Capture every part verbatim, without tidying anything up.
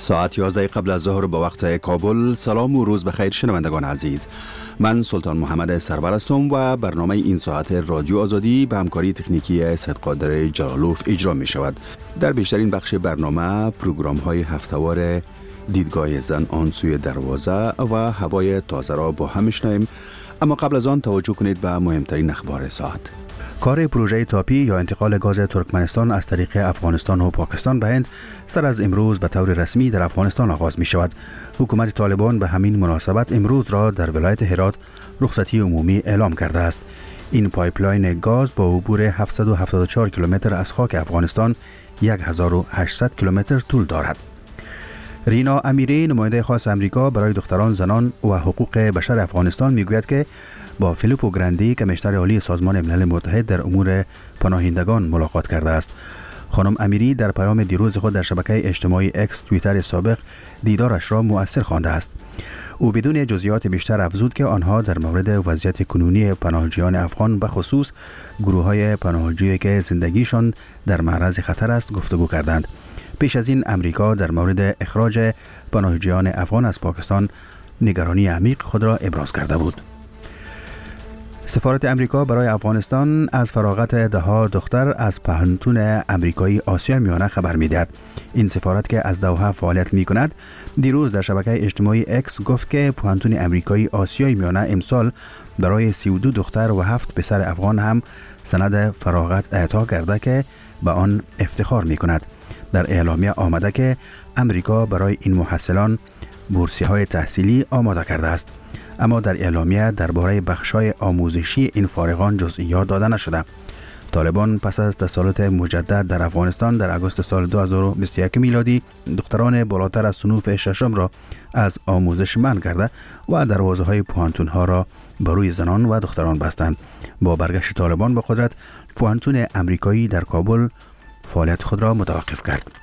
ساعت یازده قبل از ظهر به وقت کابل. سلام و روز بخیر شنوندگان عزیز. من سلطان محمد سرور هستم و برنامه این ساعت رادیو آزادی به همکاری تکنیکی صدقادر جلالوف اجرا می شود. در بیشترین بخش برنامه پروگرام های هفتهوار دیدگاه زن آن سوی دروازه و هوای تازه را با هم میشنویم، اما قبل از آن توجه کنید به مهمترین اخبار ساعت. کار پروژه تاپی یا انتقال گاز ترکمنستان از طریق افغانستان و پاکستان به هند سر از امروز به طور رسمی در افغانستان آغاز می شود. حکومت طالبان به همین مناسبت امروز را در ولایت هرات رخصتی عمومی اعلام کرده است. این پایپلاین گاز با عبور هفتصد و هفتاد و چهار کیلومتر از خاک افغانستان یک هزار و هشتصد کیلومتر طول دارد. رینا امیری، نماینده خاص امریکا برای دختران، زنان و حقوق بشر افغانستان میگوید که با فیلیپو گراندی کمیشنر عالی سازمان ملل متحد در امور پناهندگان ملاقات کرده است. خانم امیری در پیام دیروز خود در شبکه اجتماعی اکس توییتر سابق دیدارش را مؤثر خوانده است. او بدون جزئیات بیشتر افزود که آنها در مورد وضعیت کنونی پناهجویان افغان به خصوص گروه‌های پناهجویی که زندگیشان در معرض خطر است گفتگو کردند. پیش از این امریکا در مورد اخراج پناهجویان افغان از پاکستان نگرانی عمیق خود را ابراز کرده بود. سفارت امریکا برای افغانستان از فراغت ده‌ها دختر از پوهنتون امریکایی آسیا میانه خبر می‌دهد. این سفارت که از دوحه فعالیت می‌کند دیروز در شبکه اجتماعی اکس گفت که پوهنتون امریکایی آسیای میانه امسال برای سی و دو دختر و هفت پسر افغان هم سند فراغت اعطا کرده که به آن افتخار می‌کند. در اعلامیه آمده که امریکا برای این محصلان بورسیه‌های تحصیلی آماده کرده است، اما در اعلامیه درباره بخش‌های آموزشی این فارغان جزئیات داده نشده. طالبان پس از تسلط مجدد در افغانستان در آگوست سال دو هزار و بیست و یک میلادی دختران بالاتر از صنوف ششم را از آموزش منع کرده و دروازه‌های پوهنتون‌ها را بر روی زنان و دختران بستند. با برگشت طالبان به قدرت، پوهنتون امریکایی در کابل فعالیت خود را متوقف کرد.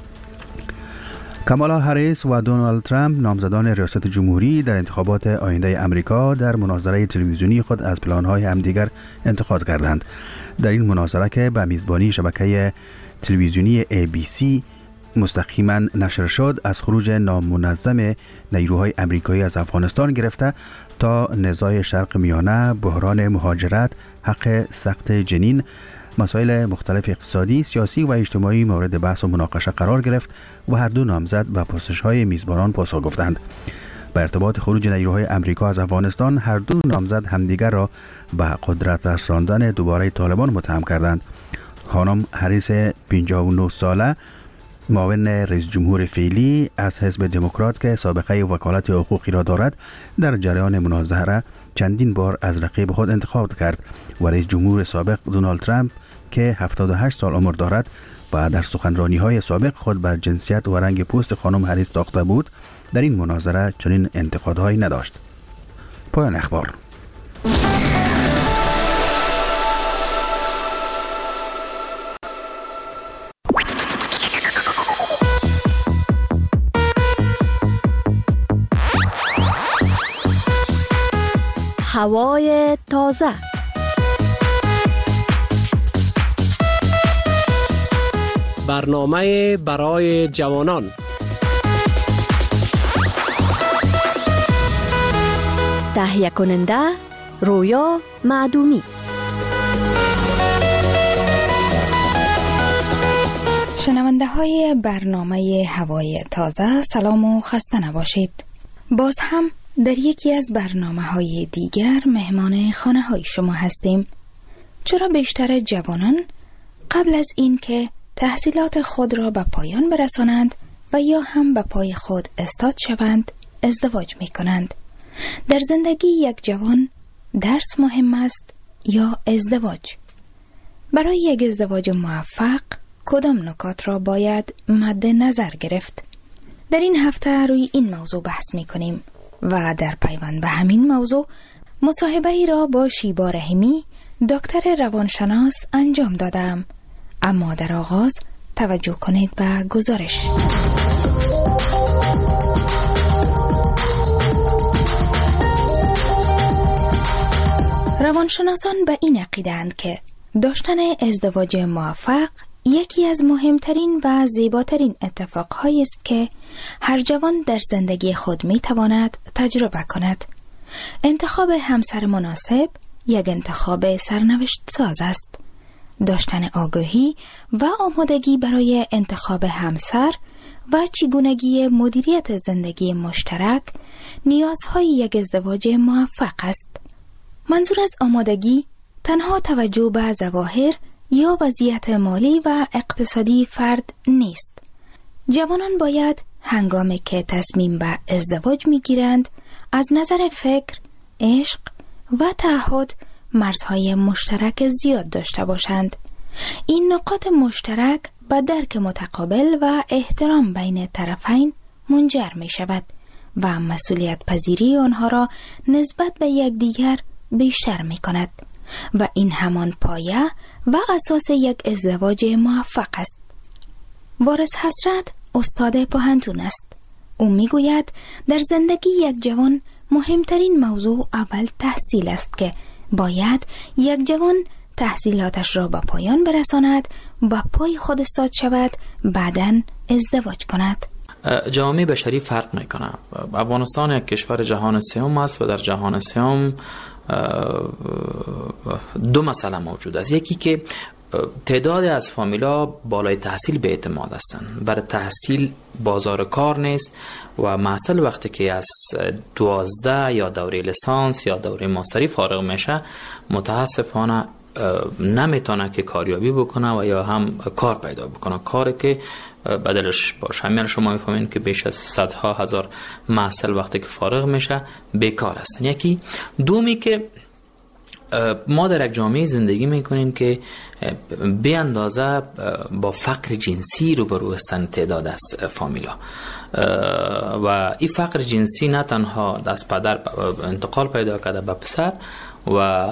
کامالا هریس و دونالد ترامپ، نامزدان ریاست جمهوری، در انتخابات آینده امریکا در مناظره تلویزیونی خود از پلان‌های همدیگر انتقاد کردند. در این مناظره که به میزبانی شبکه تلویزیونی ای بی سی مستقیما نشر شد، از خروج نامنظم نیروهای امریکایی از افغانستان گرفته تا نزاع شرق میانه، بحران مهاجرت، حق سقط جنین، مسائل مختلف اقتصادی، سیاسی و اجتماعی مورد بحث و مناقشه قرار گرفت و هر دو نامزد به پرسش‌های میزبانان پاسخ گفتند. به ارتباط خروج نیروهای امریکا از افغانستان، هر دو نامزد همدیگر را به قدرت رساندن دوباره طالبان متهم کردند. خانم هریس پنجاه و نه ساله، معاون رئیس جمهور فعلی از حزب دموکرات که سابقه وکالت حقوقی را دارد، در جریان مناظره چندین بار از رقیب خود انتخاب کرد و رئیس جمهور سابق دونالد ترامپ که هفتاد و هشت سال عمر دارد و در سخنرانی‌های سابق خود بر جنسیت و رنگ پوست خانم هریس تاخته بود، در این مناظره چنین انتقادهایی نداشت. پایان اخبار. هوای تازه. برنامه برای جوانان. تهیه کننده رویا معدومی. شنونده های برنامه هوای تازه، سلام و خسته نباشید. باز هم در یکی از برنامه های دیگر مهمان خانه های شما هستیم. چرا بیشتر جوانان قبل از این که تحصیلات خود را به پایان برسانند و یا هم به پای خود استاد شوند ازدواج می کنند؟ در زندگی یک جوان درس مهم است یا ازدواج؟ برای یک ازدواج موفق کدام نکات را باید مد نظر گرفت؟ در این هفته روی این موضوع بحث می کنیم و در پیوند به همین موضوع مصاحبه ای را با شیبا رحیمی، دکتر روانشناس انجام دادم. اما در آغاز توجه کنید به گزارش. روانشناسان به این عقیده‌اند که داشتن ازدواج موفق یکی از مهمترین و زیباترین اتفاقهایی است که هر جوان در زندگی خود می تواند تجربه کند. انتخاب همسر مناسب یک انتخاب سرنوشت ساز است. داشتن آگاهی و آمادگی برای انتخاب همسر و چگونگی مدیریت زندگی مشترک نیازهای یک ازدواج موفق است. منظور از آمادگی تنها توجه به ظواهر یا وضعیت مالی و اقتصادی فرد نیست. جوانان باید هنگامی که تصمیم به ازدواج میگیرند از نظر فکر، عشق و تعهد مرزهای مشترک زیاد داشته باشند. این نقاط مشترک به درک متقابل و احترام بین طرفین منجر می شود و مسئولیت پذیری آنها را نسبت به یکدیگر بیشتر می کند و این همان پایه و اساس یک ازدواج موفق است. وارث حسرت استاد پاهنتون است. او می گوید در زندگی یک جوان مهمترین موضوع اول تحصیل است که باید یک جوان تحصیلاتش را به پایان برساند، به پای خود استاد شود، بعداً ازدواج کند. جامعه بشری فرق میکنه. افغانستان یک کشور جهان سوم است و در جهان سوم دو مسئله موجود است. یکی که تعداد از فامیلا بالای تحصیل به اعتماد هستند. برای تحصیل بازار کار نیست و محصل وقتی که از دوازده یا دوره لیسانس یا دوره ماستری فارغ میشه متاسفانه نمیتونه که کاریابی بکنه و یا هم کار پیدا بکنه، کاری که بدلش باشه. همین شما میفهمین که بیش از صدها هزار محصل وقتی که فارغ میشه بیکار هستن. یکی دومی که ما در یک جامعه زندگی میکنیم که به اندازه با فقر جنسی روبرو هستند تعداد از فامیلا و این فقر جنسی نه تنها از پدر انتقال پیدا کرده به پسر و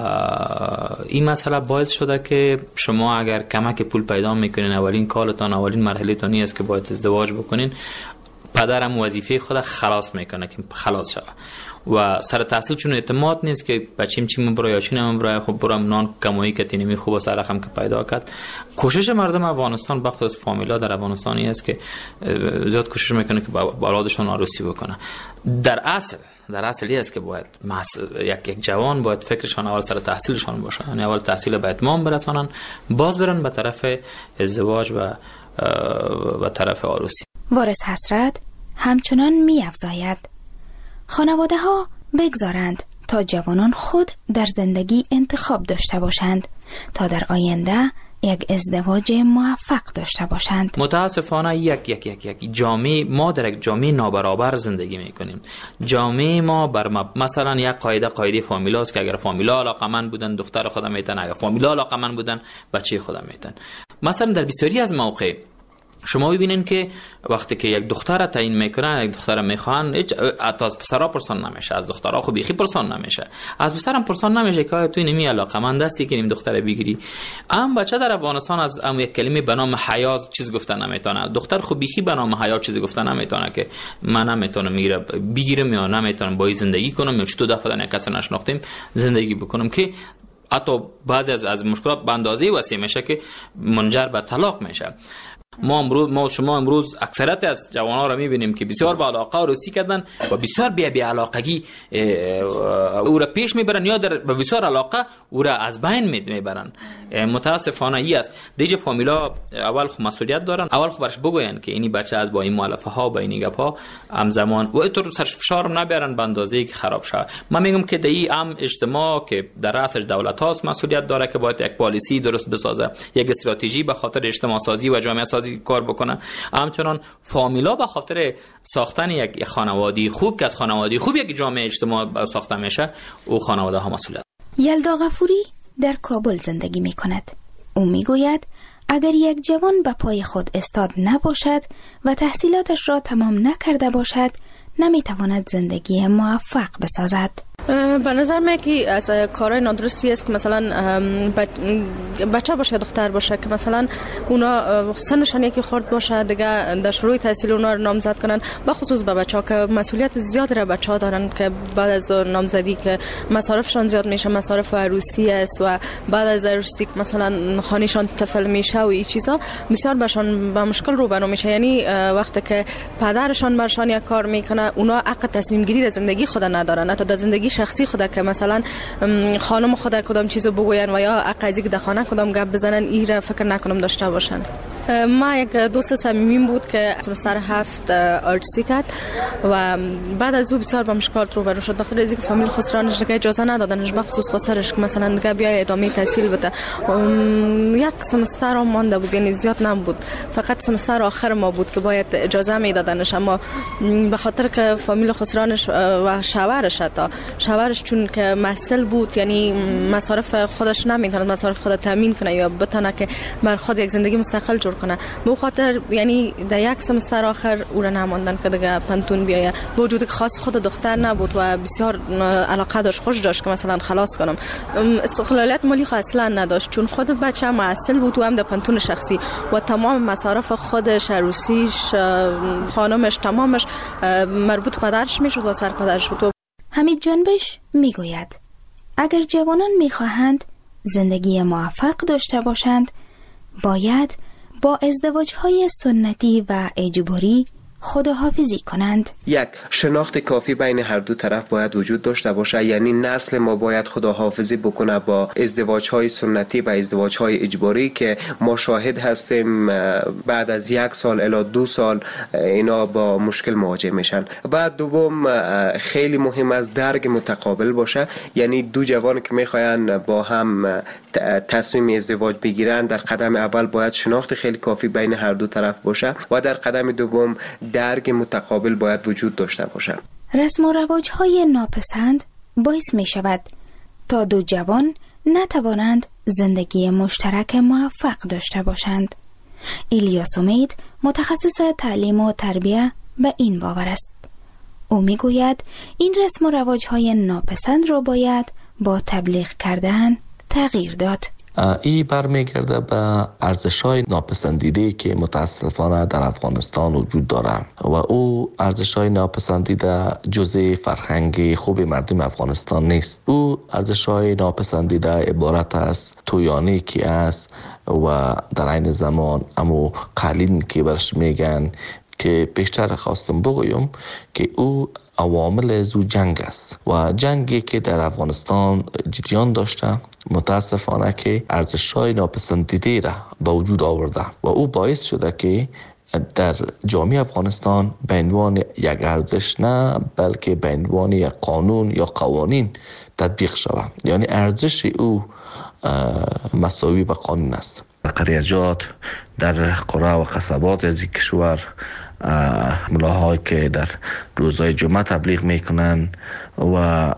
این مسئله باعث شده که شما اگر کمک پول پیدا میکنین اولین کارتان اولین مرحله تانی است که باید ازدواج بکنین، پدرم وظیفه خود خلاص میکنه که خلاص شوه و سر تحصیل چون اعتماد نیست که بچیم چی من برای یا چی نمیم برای خب برام نان کمایی که تینمی خوب و سر رقم که پیدا کرد. کوشش مردم افغانستان بخصوص فامیلا در افغانستانی است که زیاد کوشش میکنه که با اولادشون عروسی بکنه. در اصل در اصلی است که باید یک یک جوان باید فکرشان اول سر تحصیلشان باشه، یعنی اول تحصیل به اتمام برسانن، باز برن به طرف ازدواج و و طرف عروسی. وارث حسرت همچنان می افزاید خانواده ها بگذارند تا جوانان خود در زندگی انتخاب داشته باشند تا در آینده یک ازدواج موفق داشته باشند. متاسفانه یک یک یک یک جامعه ما در یک جامعه نابرابر زندگی میکنیم. جامعه ما بر مثلا یک قاعده قاعده فامیلاست که اگر فامیلا علاقمند بودن دختر خودم میتن، اگر فامیلا علاقمند بودن بچه خودم میتن. مثلا در بسیاری از موقع شما ببینین که وقتی که یک دختر تعیین میکنن، یک دختر میخوان، هیچ از پسرا پرسان نمیشه، از دخترها خو بیخی پرسان نمیشه، از پسرم پرسان نمیشه که تو نمی علاقمند هستی که نیم دختر بگیری. ام بچه در افغانستان از ام یک کلمه به نام حیا چیز گفتن نمیتونه، دختر خو بیخی به نام حیا چیز گفتن نمیتونه که من نمیتونم میگیره بگیرم یا نمیتونم با زندگی کنم یا چطور دفعه نه کسی نشناختیم زندگی بکنم که حتی بعضی از از مشکلات به اندازه وسیع میشه که منجر به طلاق میشه. ما امروز ما شما امروز اکثریت از جوانان را میبینیم که بسیار با علاقه عروسی کردن و بسیار بی بی علاقگی او را پیش میبرن یا در بسیار علاقه او را از بین میبرن. متاسفانه ای است. دیگه فامیلا اول خو مسئولیت دارن، اول خو برش بگوین که اینی بچه از با این مؤلفه ها با این گپا همزمان و اینطور سرش فشار نبرن به اندازه‌ای که خراب شه. من میگم که دی ام اجتماع که در رأسش دولت هاست مسئولیت داره که باید یک پالیسی درست بسازه، یک استراتژی به خاطر اجتماع سازی و جامعه سازی کار بکنه. همچنان فامیلا به خاطر ساختن یک خانواده خوب که از خانواده خوب یک جامعه اجتماع ساخته میشه او خانواده ها مسئولیت. یلدا غفوری در کابل زندگی می کند. او می گوید اگر یک جوان به پای خود استاد نباشد و تحصیلاتش را تمام نکرده باشد نمی تواند زندگی موفق بسازد. به نظر من که از کارهای نادرستی است که مثلا بچه باشه دختر باشه که مثلا اونا سنشان یکی خورد باشه دیگه در شروع تحصیل اونا رو نامزد کنن، به خصوص به بچه‌ها که مسئولیت زیاد را بچه‌ها دارن که بعد از نامزدی که مصارفشان زیاد میشه، مصارف عروسی است و بعد از عروسی که مثلا خانه‌شان طفل میشه و این چیزا بسیار برشان با مشکل روبرو میشه. یعنی وقتی که پدرشان برشان یک کار میکنه اونا حق تصمیم گیری در زندگی خود ندارن، حتی در زندگی شخصی خود که مثلا خانم خود کدام چیزو بگوین و یا حق از اینکه در خانه کدام گپ بزنن این را فکر نکنم داشته باشن. ما یک دوست صمیمیم بود که سمستر هفت آرتسی کرد و بعد از او بسیار با مشکلات روبرو شد، بخاطر از اینکه فامیل خسرانش دیگه اجازه ندادنش، به خصوص خسرش که مثلا دیگه بیای ادامه تحصیل بده. یک سمستر هم مانده بود، یعنی زیاد نبود، فقط سمستر آخر ما بود که باید اجازه میدادنش، اما به خاطر که فامیل خسرانش و شوهرش تا شوهرش چون که مسئول بود، یعنی مصارف خودش نمیتونه مصارف خود تامین کنه یا بتونه که بر خود یک زندگی مستقل جور کنه، به خاطر یعنی در یک سمستر آخر او را نماندن که دیگه پنتون بیایه. با وجود که خاص خود دختر نبود و بسیار علاقه داشت، خوش داشت که مثلا خلاص کنم، استقلالیت مالی خود اصلا نداشت چون خود بچه مسئول بود و هم در پنتون شخصی و تمام مصارف خودش، عروسیش، خانمش، تمامش مربوط پدرش میشد و سر پدرش بود. حمید جنبش میگوید اگر جوانان میخواهند زندگی موفق داشته باشند باید با ازدواج‌های سنتی و اجباری خداحافظی کنند. یک شناخت کافی بین هر دو طرف باید وجود داشته باشه، یعنی نسل ما باید خداحافظی بکنه با ازدواج‌های سنتی و ازدواج‌های اجباری که ما شاهد هستیم بعد از یک سال الی دو سال اینا با مشکل مواجه میشن. بعد دوم خیلی مهم است درک متقابل باشه، یعنی دو جوان که میخواین با هم تصمیم ازدواج بگیرن در قدم اول باید شناخت خیلی کافی بین هر دو طرف باشه و در قدم دوم درک متقابل باید وجود داشته باشه. رسم و رواج‌های ناپسند باعث می شود تا دو جوان نتوانند زندگی مشترک موفق داشته باشند. الیاس امید متخصص تعلیم و تربیه به این باور است. او می گوید این رسم و رواج‌های ناپسند را باید با تبلیغ کردن تغییر داد. ای برمیگرده به ارزش‌های ناپسندیده که متاسفانه در افغانستان وجود دارد و او ارزش‌های ناپسندیده جزء فرهنگ خوب مردم افغانستان نیست. او ارزش‌های ناپسندیده عبارت است تویانی که است و در عین زمان امو قالین که برش میگن که بیشتر خواستم بگویم که او عوامل زو جنگ است و جنگی که در افغانستان جریان داشته متاسفانه که ارزش‌های ناپسندیده را به وجود آورده و او باعث شده که در جامعه افغانستان به عنوان یک ارزش نه بلکه به عنوان یک قانون یا قوانین تطبیق شود، یعنی ارزش او مساوی به قانون است. قریجات در قرى و قصبات از این کشور ملاهایی که در روزهای جمعه تبلیغ میکنن و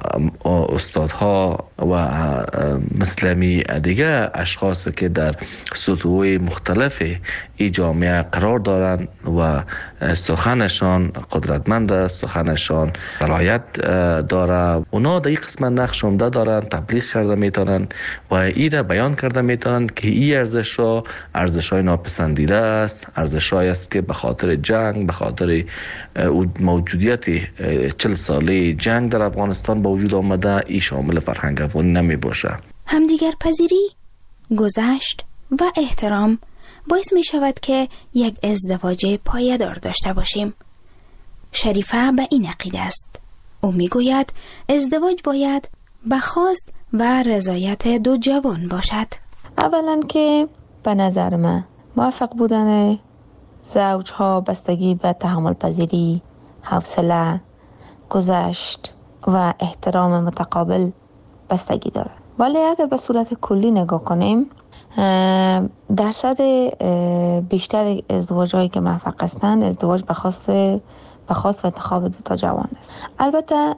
استادها و مسلمی دیگه اشخاص که در سطوح مختلف ای جامعه قرار دارن و سخنشان قدرتمند است، سخنشان صلاحیت داره، اونا در این قسمت نقش عمده دارن، تبلیغ کرده میتونن و ای را بیان کرده میتونن که این ارزش را ارزش های ناپسندیده است، ارزش های است که به خاطر جنگ، به خاطر موجودیت چل ساله جنگ در افغانستان با وجود آمده ای شامل فرهنگ افغانی نمی باشه. همدیگر پذیری، گذشت و احترام باعث می شود که یک ازدواج پایدار داشته باشیم. شریفه به این عقیده است. او می گوید ازدواج باید به خواست و رضایت دو جوان باشد. اولا که به نظر من موفق بودن زوجها بستگی به تحمل پذیری، حوصله، گذشت و احترام متقابل بستگی داره. ولی اگر به صورت کلی نگاه کنیم درصد بیشتر ازدواج‌هایی که موفق هستند ازدواج به خواست به خواست و انتخاب دو تا جوان است. البته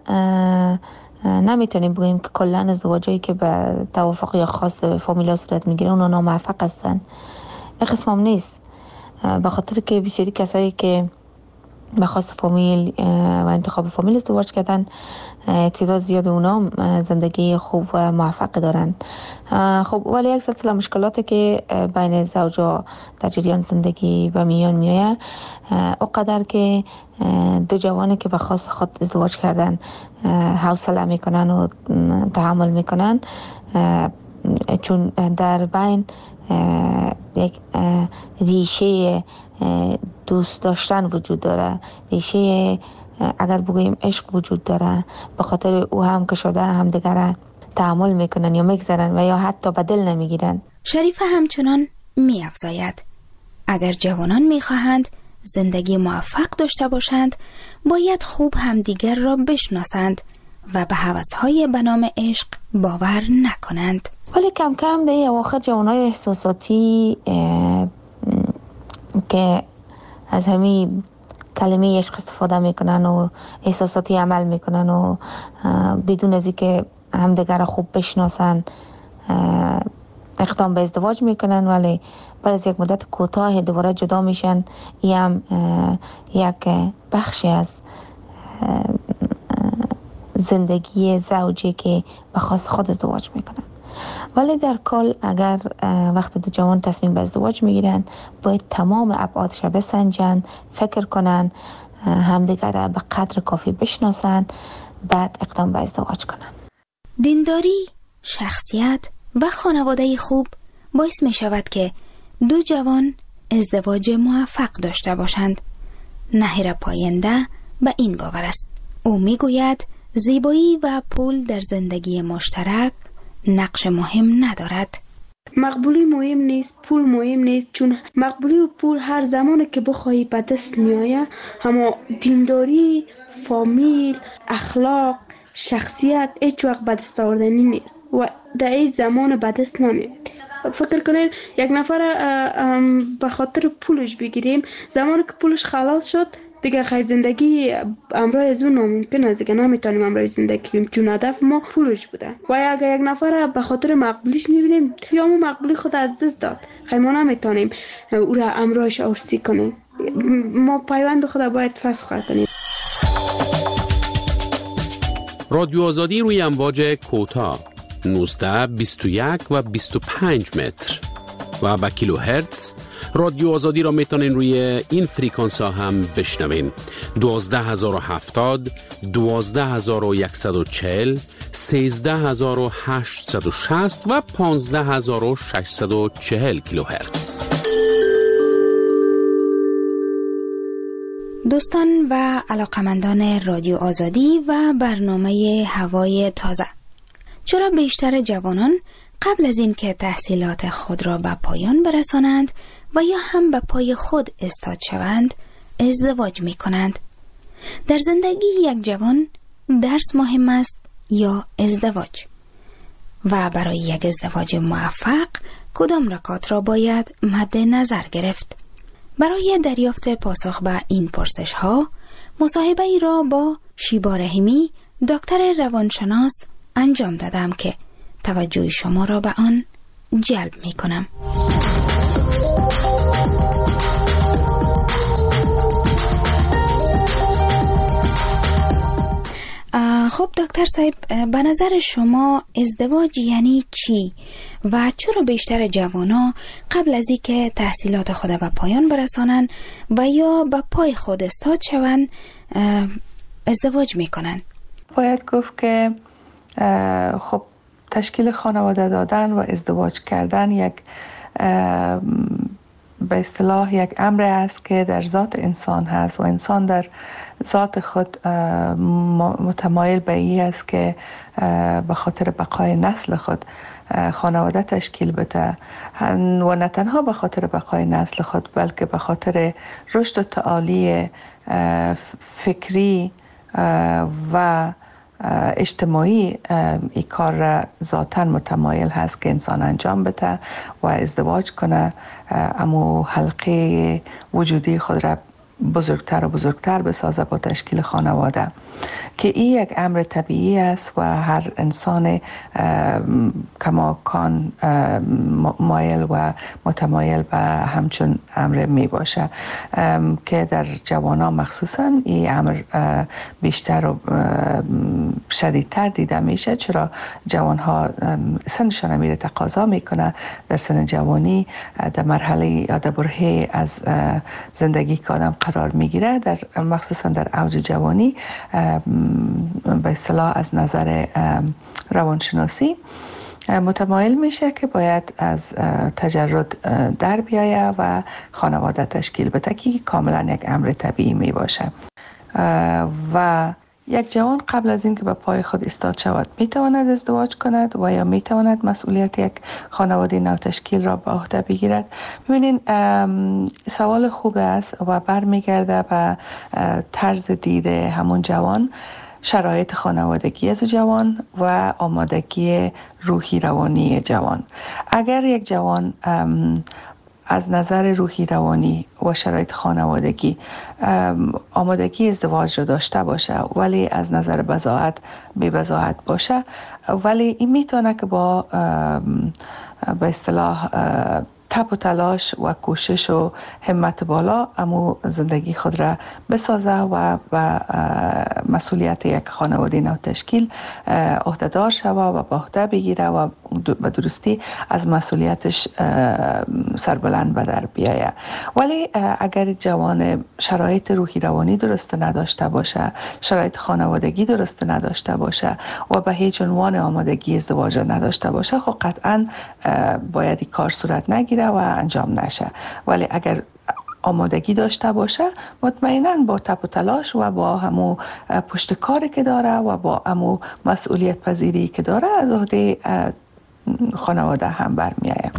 نمیتونیم بگیم که کلا ازدواجایی که به توافق یا خواست فامیلا صورت میگیره اونا ناموفق هستن. این قسم هم نیست، به خاطر که بسیاری کسایی که به خواست فامیل و انتخاب فامیل ازدواج کردن، تعداد زیاد اونا زندگی خوب و موفق دارن. خب ولی یک سلسله مشکلاتی که بین زوجا در جریان زندگی به میان میایه، اونقدر که دو جوانی که به خواست خود ازدواج کردن حوصله میکنن و تحمل میکنن، چون در بین یک ریشه دوست داشتن وجود داره، ریشه اگر بگوییم عشق وجود داره، به خاطر او هم که شده هم دیگر تحمل میکنن یا میگذارن و یا حتی به دل نمیگیرن. شریفه همچنان میافزاید اگر جوانان میخواهند زندگی موفق داشته باشند، باید خوب همدیگر را بشناسند و به هوس‌های به نام عشق باور نکنند. ولی کم کم در اواخر جوانای احساساتی که از همین کلمه عشق استفاده میکنن و احساساتی عمل میکنن و بدون از اینکه همدیگر خوب بشناسن اقدام به ازدواج میکنن، ولی بعد از یک مدت کوتاه دوباره جدا میشن. این هم یک بخشی از زندگی زوجی که به خاص خود ازدواج میکنن. ولی در کل اگر وقت دو جوان تصمیم به ازدواج میگیرن، باید تمام ابعادش بسنجن، فکر کنن، همدیگر را به قدر کافی بشناسن، بعد اقدام به ازدواج کنن. دینداری، شخصیت و خانواده خوب باعث می شود که دو جوان ازدواج موفق داشته باشند. نهیر پاینده به این باور است. او می گوید زیبایی و پول در زندگی مشترک نقش مهم ندارد. مقبولی مهم نیست، پول مهم نیست، چون مقبولی و پول هر زمانی که بخواهی به دست میآید، اما دینداری، فامیل، اخلاق، شخصیت هیچ وقت به دست آوردنی نیست و در این زمان به دست نمیاد. فکر کنین یک نفر به خاطر پولش بگیریم، زمانی که پولش خلاص شد دیگه خیلی زندگی امرای از اون ناممکن است، دیگه نمیتونیم امرای زندگی کنیم، چون هدف ما پولش بوده. و اگر یک نفر به خاطر مقبولیش میبینیم یا ما مقبولی خود از دست داد، خیلی ما نمیتونیم او را امرایش ارسی کنیم. ما پیوند خود باید فسخ کنیم. رادیو آزادی روی امواج کوتاه نوزده، بیست و یک و بیست و پنج متر و با کیلو هرتز. رادیو آزادی را میتونین روی این فریکانس ها هم بشنوین: دوازده هزار و هفتاد، دوازده هزار و صد و چهل، سیزده هزار و هشتصد و شصت و پانزده هزار و ششصد و چهل کیلو هرتز. دوستان و علاقمندان رادیو آزادی و برنامه هوای تازه، چرا بیشتر جوانان قبل از این که تحصیلات خود را به پایان برسانند و یا هم به پای خود استاد شوند ازدواج می کنند؟ در زندگی یک جوان درس مهم است یا ازدواج؟ و برای یک ازدواج موفق کدام نکات را باید مد نظر گرفت؟ برای دریافت پاسخ به این پرسش ها مصاحبه ای را با شیبا رحیمی، دکتر روانشناس انجام دادم که توجه شما را به آن جلب می کنم. خب دکتر صاحب، به نظر شما ازدواج یعنی چی و چرا بیشتر جوانا قبل از اینکه تحصیلات خود به پایان برسانند و یا به پای خود استاد شوند ازدواج میکنن؟ باید گفت که خب تشکیل خانواده دادن و ازدواج کردن یک به اصطلاح یک امر است که در ذات انسان هست و انسان در ذات خود متمایل به این است که به خاطر بقای نسل خود خانواده تشکیل بده و نه تنها به خاطر بقای نسل خود بلکه به خاطر رشد و تعالی فکری و اجتماعی این کار را ذاتاً متمایل هست که انسان انجام بده و ازدواج کنه، اما حلقه وجودی خود را به ازدواج برسانه. و ازدواج کردن یک امر است که انسان در ذات انسان هست و انسان در ذات خود متمایل به این است که به خاطر رشد و تعالی فکری و اجتماعی این کار را ذاتاً متمایل هست که انسان انجام بده و ازدواج کنه، اما حلقه بزرگتر و بزرگتر بسازه با تشکیل خانواده، که این یک امر طبیعی است و هر انسان کماکان مایل و متمایل به همچون امر می باشه، که در جوانان مخصوصا این امر بیشتر و شدیدتر دیده میشه. چرا جوانها سنشان میره تقاضا میکنه در سن جوانی، در مرحله یا در برهه از زندگی که آدم قرار میگیره، در مخصوصا در اوج جوانی به اصطلاح از نظر روانشناسی متمایل میشه که باید از تجرد در بیایه و خانواده تشکیل بده، که کاملا یک امر طبیعی می باشه. و یک جوان قبل از اینکه به پای خود ایستاد شود میتواند ازدواج کند و یا میتواند مسئولیت یک خانواده نو تشکیل را به عهده بگیرد. ببینین سوال خوب است و برمیگرده به طرز دید همون جوان، شرایط خانوادگی از جوان و آمادگی روحی روانی جوان. اگر یک جوان از نظر روحی روانی و شرایط خانوادگی آمادگی ازدواج را داشته باشه، ولی از نظر بضاعت بی بضاعت باشه، ولی این میتونه که با به اصطلاح تب و تلاش و کوشش و همت بالا امو زندگی خود را بسازه و و مسئولیت یک خانواده نو تشکیل عهده‌دار شوه و به عهده بگیره و به درستی از مسئولیتش سربلند به در بیایه. ولی اگر جوان شرایط روحی روانی درست نداشته باشه، شرایط خانوادگی درست نداشته باشه و به هیچ عنوان آمادگی ازدواج نداشته باشه، خب قطعا باید این کار صورت نگیره و انجام نشه. ولی اگر آمادگی داشته باشه، مطمئناً با تپ و تلاش و با همو پشت کاری که داره و با همو مسئولیت پذیری که داره از عهده خانواده هم برمیآید.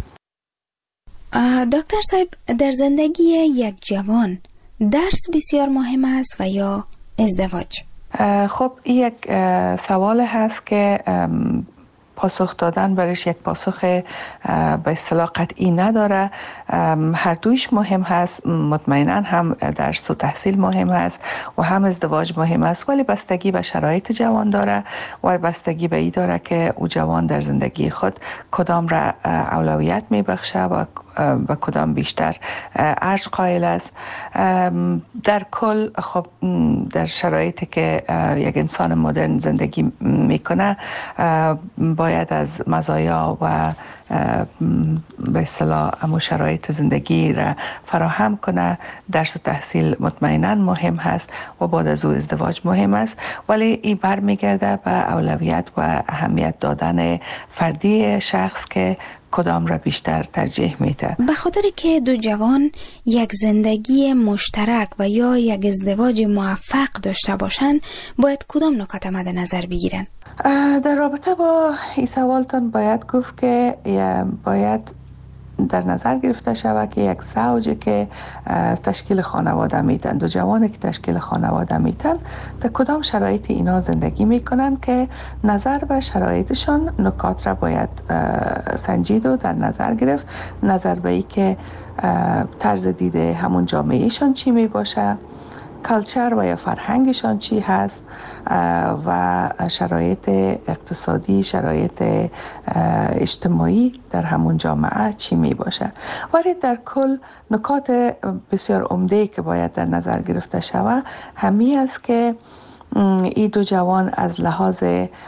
دکتر صاحب، در زندگی یک جوان درس بسیار مهم است و یا ازدواج؟ خب این یک سوال هست که پاسخ دادن برش یک پاسخ به اصطلاح قطعی نداره. هر دویش مهم هست، مطمئنا هم درس و تحصیل مهم هست و هم ازدواج مهم است، ولی بستگی به شرایط جوان داره و بستگی به این داره که او جوان در زندگی خود کدام را اولویت میبخشه و و کدام بیشتر ارج قائل است. در کل خب در شرایطی که یک انسان مدرن زندگی میکنه باید از مزایا و به اصطلاح امو شرایط زندگی را فراهم کنه. درس و تحصیل مطمئنا مهم هست و بعد از او ازدواج مهم است، ولی این برمیگرده به اولویت و اهمیت دادن فردی شخص که کدام را بیشتر ترجیح میده. به خاطر که دو جوان یک زندگی مشترک و یا یک ازدواج موفق داشته باشند، باید کدام نکات مد نظر بگیرن؟ در رابطه با این سوالتان باید گفت که باید در نظر گرفته شود که یک زوجی که تشکیل خانواده میتن، دو جوانی که تشکیل خانواده میتن، در کدام شرایط اینا زندگی میکنن که نظر به شرایطشان نکات را باید سنجید و در نظر گرفت. نظر به ای که طرز دیده همون جامعهشان چی میباشه، کلچر و یا فرهنگشان چی هست و شرایط اقتصادی، شرایط اجتماعی در همون جامعه چی می باشه. ولی در کل نکات بسیار عمده که باید در نظر گرفته شود همی است که این دو جوان از لحاظ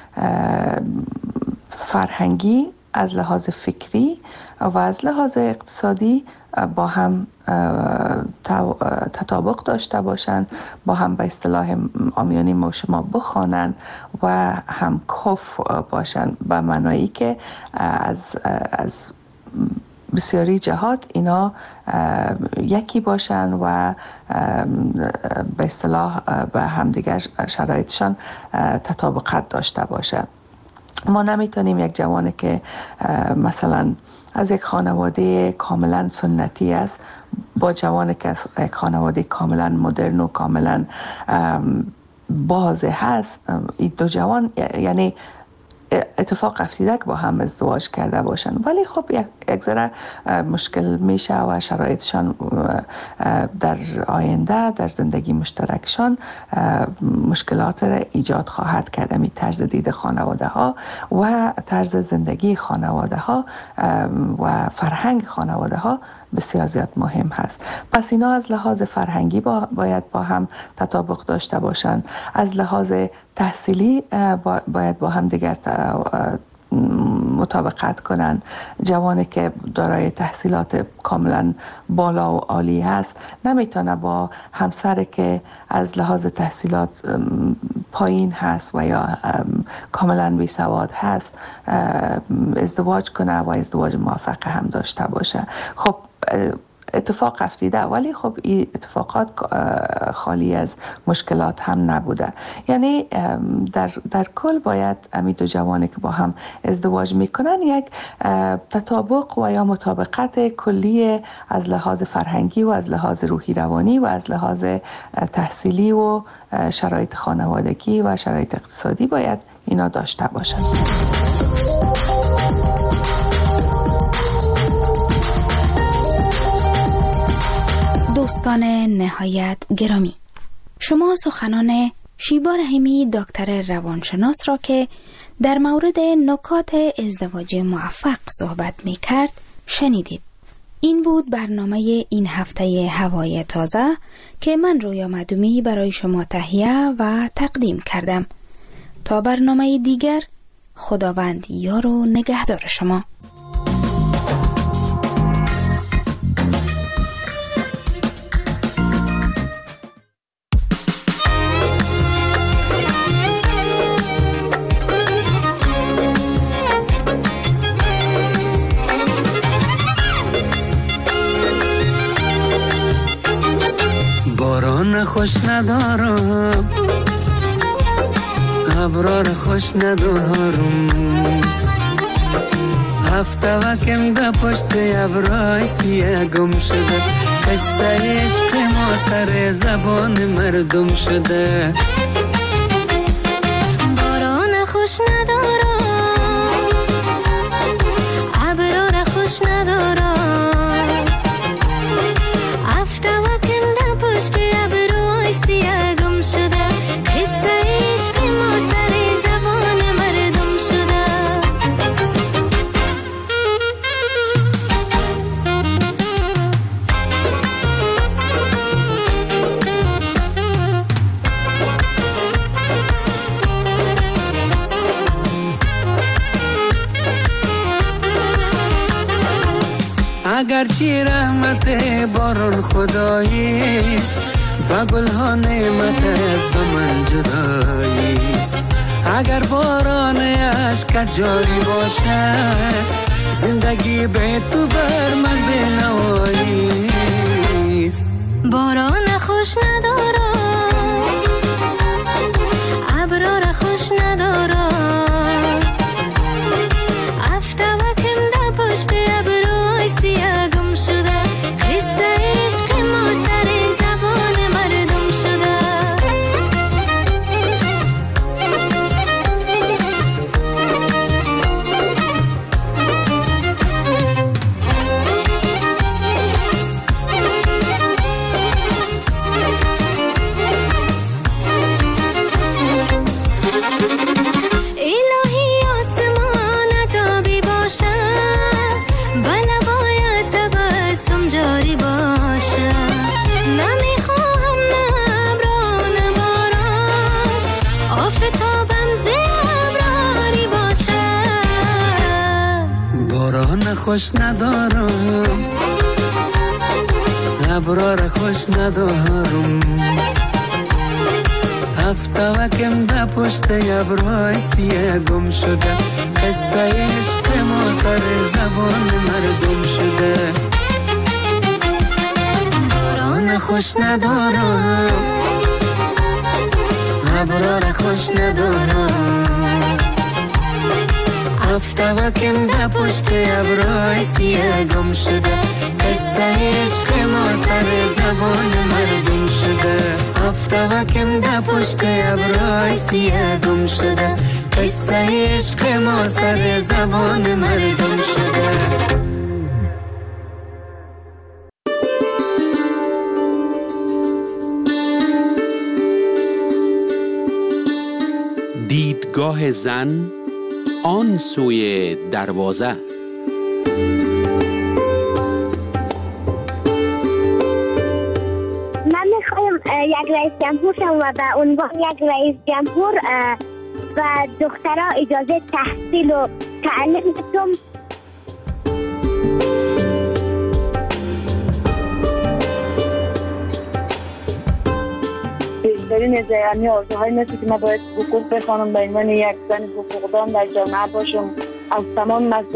فرهنگی، از لحاظ فکری و از لحاظ اقتصادی با هم تطابق داشته باشند، با هم به اصطلاح عامیانه ما شما بخوانند و هم کف باشند، به معنایی که از از بسیاری جهات اینا یکی باشند و به اصطلاح به همدیگر شرایطشان تطابقت داشته باشه. ما نمیتونیم یک جوانی که مثلا از یک خانواده کاملا سنتی است با جوانی که از یک خانواده کاملا مدرن و کاملا باز هست، این دو جوان یعنی اتفاق افتیده که با هم ازدواج کرده باشن، ولی خب یک ذره مشکل میشه و شرایطشان در آینده در زندگی مشترکشان مشکلات را ایجاد خواهد کرد. می طرز دید خانواده ها و طرز زندگی خانواده ها و فرهنگ خانواده ها بسیار زیاد مهم هست. پس اینا از لحاظ فرهنگی با باید با هم تطابق داشته باشند، از لحاظ تحصیلی باید با هم دیگر مطابقت کنن. جوانی که دارای تحصیلات کاملا بالا و عالی هست نمیتونه با همسر که از لحاظ تحصیلات پایین هست و یا کاملا بی سواد هست ازدواج کنه و ازدواج موفق هم داشته باشه. خب اتفاق افتیده، ولی خب این اتفاقات خالی از مشکلات هم نبوده. یعنی در, در کل باید امی دو جوانی که با هم ازدواج میکنن یک تطابق و یا مطابقت کلی از لحاظ فرهنگی و از لحاظ روحی روانی و از لحاظ تحصیلی و شرایط خانوادگی و شرایط اقتصادی باید اینا داشته باشن. دوستان نهایت گرامی، شما سخنان شیبا رحیمی دکتر روانشناس را که در مورد نکات ازدواج موفق صحبت می کرد شنیدید. این بود برنامه این هفته هوای تازه که من رویا مدومی برای شما تهیه و تقدیم کردم. تا برنامه دیگر، خداوند یار و نگهدار شما. خوش ندارم، ابرار خوش ندارم، هفته وکم ده پشت ابرای سیه گم شده، قصه عشق ما سر زبان مردم شده. باران خوش ندارم، ابرار خوش ندارم، هفته وکم ده پشت ابرای سیه گم شده، قصه عشق ما سر زبان مردم شده. اگرچه رحمت باران خداییست، با گل ها نعمت از به من جداییست. اگر باران عشق جاری باشه، زندگی به تو بر من بنواییست. باران خوش ندارم، ابرار خوش ندارم، هفته وکم ده پشت ابرای سیه گم شده، قصه عشق ما سر زبان مردم شده. الهی آسمان تابی باشه، بله باید تبسم جاری باشه، نمیخواهم نه ابران باران، آفتابم زیبراری باشه. باران خوش ندارم، ابرار خوش ندارم، هفته وکم ده پشت ابرای سیه گم شده، قصه عشق ما سر زبان مردم شده. باران خوش ندارم، ابرار خوش ندارم، هفته وکم ده پشت ابرای سیه گم شده، قصه عشق ما سر زبان مردم شده. هفته وکم ده پشت ابرای سیه گم شده، قصه عشق ما سر زبان مردم شده. دیدگاه زن آن سوی دروازه. من میخوایم یک رئیس جمهور شم و به عنوان یک رئیس جمهور و دخترها اجازه تحصیل و تعلیم بدم. بهترین یعنی آرزوهای مثل که ما باید حقوق بخوانم به عنوان یک زن حقوقدان در جامعه باشم، از تمام